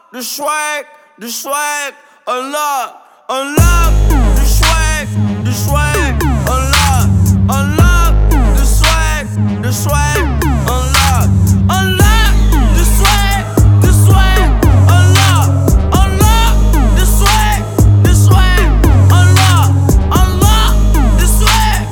the swag, unlock, the swag, unlock, the swag, unlock, the swag, unlock, the swag, unlock, the swag, unlock, the swag,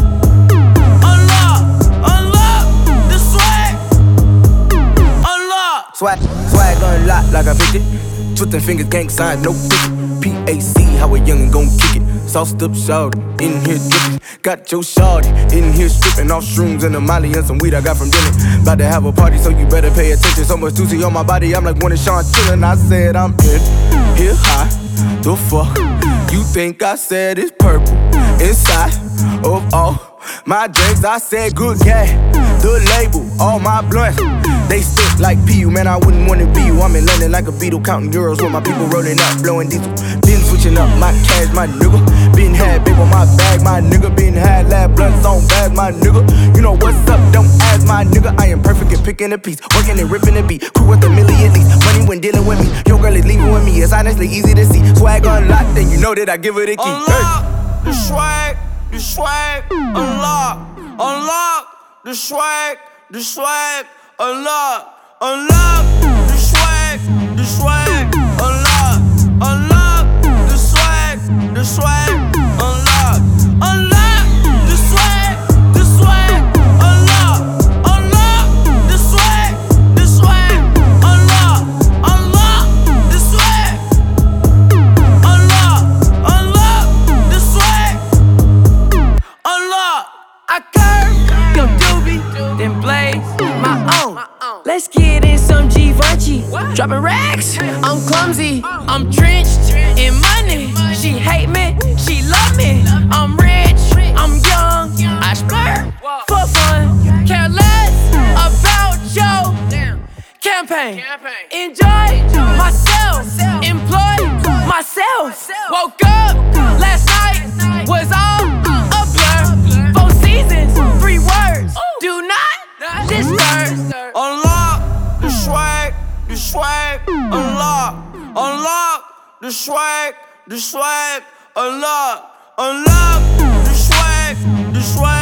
unlock, the swag, unlock. Swag unlocked like I picked it. Twisting fingers, gang signs, no picket. PAC, how a youngin' gon' kick it. Sauced up shawty, in here drippin'. Got your shawty, in here strippin' off shrooms and a molly and some weed I got from dinner. About to have a party, so you better pay attention. So much juicy on my body, I'm like one of Sean chillin'. I said I'm in here high, the fuck. You think I said it's purple inside of all my drinks? I said good gas, the label, all my blunts. They stick like PU, man, I wouldn't wanna be you. I'm in London like a beetle, counting euros with my people rolling up, blowing diesel. Been switching up my cash, my nigga. Been had big on my bag, my nigga. Been had lab blunts on bags, my nigga. You know what's up, don't ask my nigga. I am perfect at picking a piece, working and ripping the beat. Crew worth $1 million at least, money when dealing with me. Your girl is leaving with me, it's honestly easy to see. Swag unlocked, and you know that I give her the key. Unlock the swag, unlock, the swag, unlock, the swag, unlock, the swag, unlock, the swag, unlock, the swag, unlock, the swag, unlock, the swag, the swag, unlock. I curve, yo doobie, then blaze my own. Let's get in some Givenchy, dropping racks. I'm clumsy, I'm drenched in money. She hate me, she love me. I'm rich, I'm young, I splurge for fun. Care less about your campaign. Enjoy myself, employ myself. Woke up last night, was all a blur. 4 seasons, 3 words, do not disturb. Unlock the swag, unlock, the swag, unlock, the swag,